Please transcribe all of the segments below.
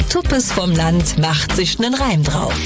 Tuppes vom Land macht sich nen Reim drauf.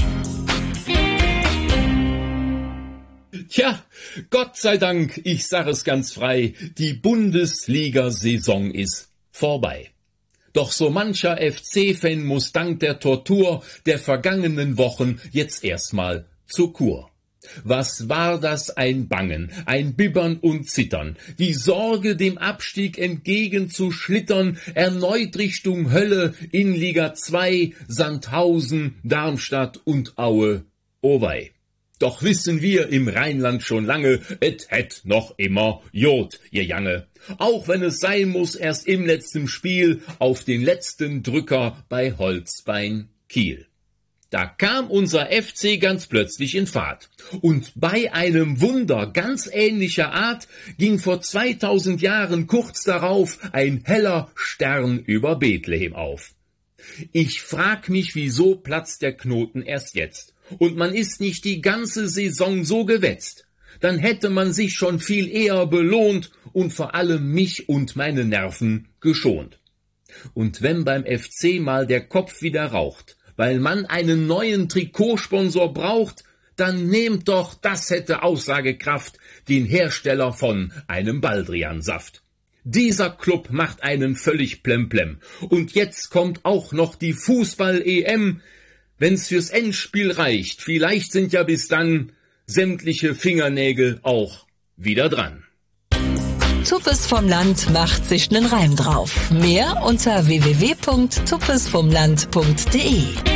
Tja, Gott sei Dank, ich sag es ganz frei, die Bundesliga-Saison ist vorbei. Doch so mancher FC-Fan muss dank der Tortur der vergangenen Wochen jetzt erstmal zur Kur. Was war das ein Bangen, ein Bibbern und Zittern, die Sorge, dem Abstieg entgegenzuschlittern, erneut Richtung Hölle in Liga 2, Sandhausen, Darmstadt und Aue, oh wei. Doch wissen wir im Rheinland schon lange, et hätt noch immer Jod, ihr Jange. Auch wenn es sein muss, erst im letzten Spiel auf den letzten Drücker bei Holzbein Kiel. Da kam unser FC ganz plötzlich in Fahrt. Und bei einem Wunder ganz ähnlicher Art ging vor 2000 Jahren kurz darauf ein heller Stern über Bethlehem auf. Ich frag mich, wieso platzt der Knoten erst jetzt? Und man ist nicht die ganze Saison so gewetzt. Dann hätte man sich schon viel eher belohnt und vor allem mich und meine Nerven geschont. Und wenn beim FC mal der Kopf wieder raucht, weil man einen neuen Trikotsponsor braucht, dann nehmt doch, das hätte Aussagekraft, den Hersteller von einem Baldrian-Saft. Dieser Club macht einen völlig plemplem. Und jetzt kommt auch noch die Fußball-EM. Wenn's fürs Endspiel reicht, vielleicht sind ja bis dann sämtliche Fingernägel auch wieder dran. Tuppes vom Land macht sich nen Reim drauf. Mehr unter www.tuppesvomland.de.